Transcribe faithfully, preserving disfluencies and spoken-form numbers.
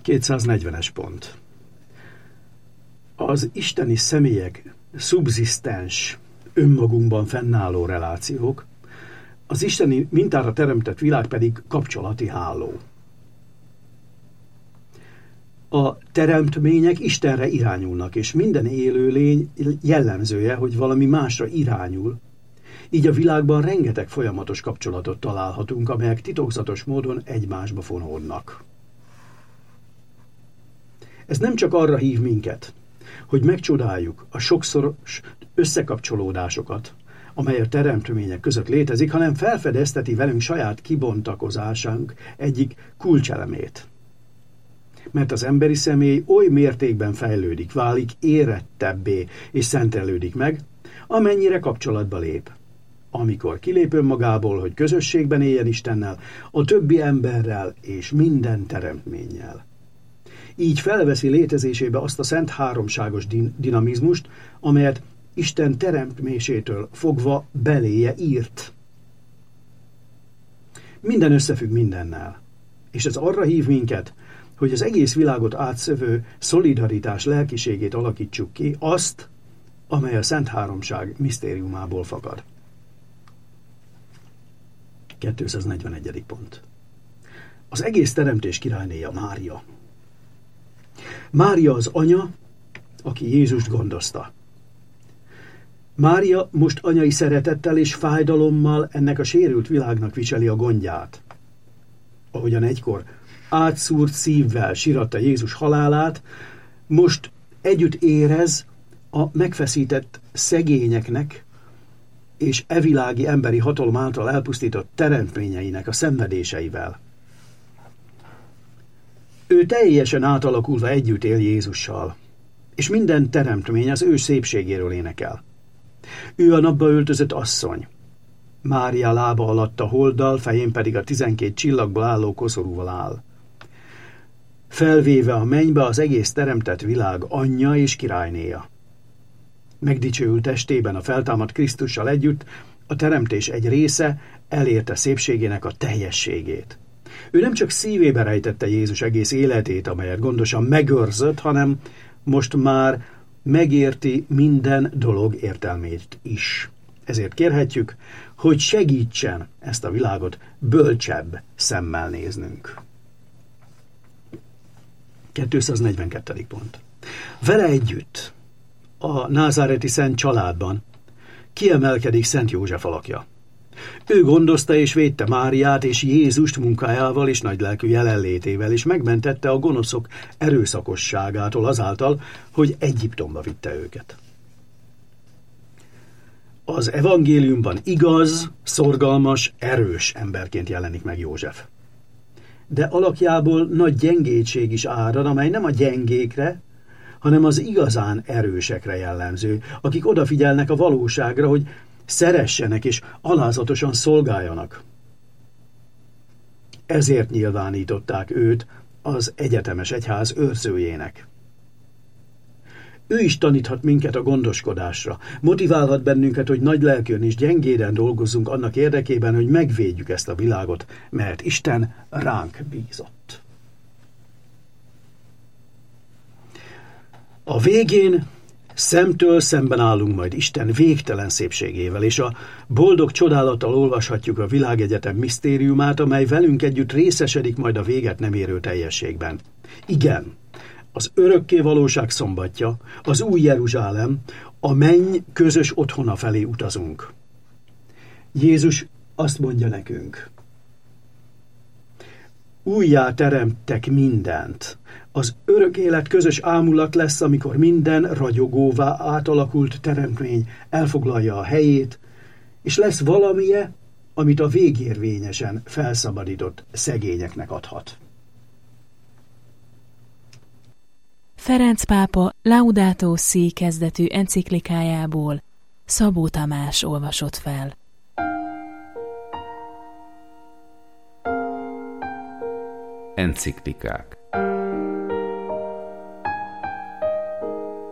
kétszáznegyvenes pont. Az isteni személyek szubzisztens, önmagunkban fennálló relációk, az isteni mintára teremtett világ pedig kapcsolati háló. A teremtmények Istenre irányulnak, és minden élőlény jellemzője, hogy valami másra irányul. Így a világban rengeteg folyamatos kapcsolatot találhatunk, amelyek titokzatos módon egymásba fonódnak. Ez nem csak arra hív minket, hogy megcsodáljuk a sokszoros összekapcsolódásokat, amely a teremtmények között létezik, hanem felfedezteti velünk saját kibontakozásunk egyik kulcselemét. Mert az emberi személy oly mértékben fejlődik, válik érettebbé és szentelődik meg, amennyire kapcsolatba lép. Amikor kilép önmagából, hogy közösségben éljen Istennel, a többi emberrel és minden teremtménnyel. Így felveszi létezésébe azt a szent háromságos din- dinamizmust, amelyet Isten teremtmésétől fogva beléje írt. Minden összefügg mindennel, és ez arra hív minket, hogy az egész világot átszövő szolidaritás lelkiségét alakítsuk ki, azt, amely a Szent Háromság misztériumából fakad. kétszáznegyvenegyedik pont. Az egész teremtés királynéja Mária. Mária az anya, aki Jézust gondozta. Mária most anyai szeretettel és fájdalommal ennek a sérült világnak viseli a gondját. Ahogyan egykor átszúrt szívvel síratta Jézus halálát, most együtt érez a megfeszített szegényeknek és evilági emberi hatalom által elpusztított teremtményeinek a szenvedéseivel. Ő teljesen átalakulva együtt él Jézussal, és minden teremtmény az ő szépségéről énekel. Ő a napba öltözött asszony, Mária lába alatt a holddal, fején pedig a tizenkét csillagból álló koszorúval áll. Felvéve a mennybe az egész teremtett világ anyja és királynéja. Megdicsőült testében a feltámadt Krisztussal együtt, a teremtés egy része elérte szépségének a teljességét. Ő nem csak szívébe rejtette Jézus egész életét, amelyet gondosan megőrzött, hanem most már megérti minden dolog értelmét is. Ezért kérhetjük, hogy segítsen ezt a világot bölcsebb szemmel néznünk. kétszáznegyvenkettedik pont. Vele együtt a názáreti szent családban kiemelkedik Szent József alakja. Ő gondozta és védte Máriát és Jézust munkájával és nagylelkű jelenlétével, és megmentette a gonoszok erőszakosságától azáltal, hogy Egyiptomba vitte őket. Az evangéliumban igaz, szorgalmas, erős emberként jelenik meg József. De alakjából nagy gyengétség is árad, amely nem a gyengékre, hanem az igazán erősekre jellemző, akik odafigyelnek a valóságra, hogy szeressenek és alázatosan szolgáljanak. Ezért nyilvánították őt az egyetemes egyház őrzőjének. Ő is taníthat minket a gondoskodásra, motiválhat bennünket, hogy nagy lelkűen és gyengéden dolgozzunk annak érdekében, hogy megvédjük ezt a világot, mert Isten ránk bízott. A végén szemtől szemben állunk majd Isten végtelen szépségével, és a boldog csodálattal olvashatjuk a világegyetem misztériumát, amely velünk együtt részesedik majd a véget nem érő teljességben. Igen, az örökké valóság szombatja, az új Jeruzsálem, a menny közös otthona felé utazunk. Jézus azt mondja nekünk: újjá teremtek mindent. Az örök élet közös ámulat lesz, amikor minden ragyogóvá átalakult teremtmény elfoglalja a helyét, és lesz valamije, amit a végérvényesen felszabadított szegényeknek adhat. Ferenc pápa Laudato Si kezdetű enciklikájából Szabó Tamás olvasott fel. Enciklikák.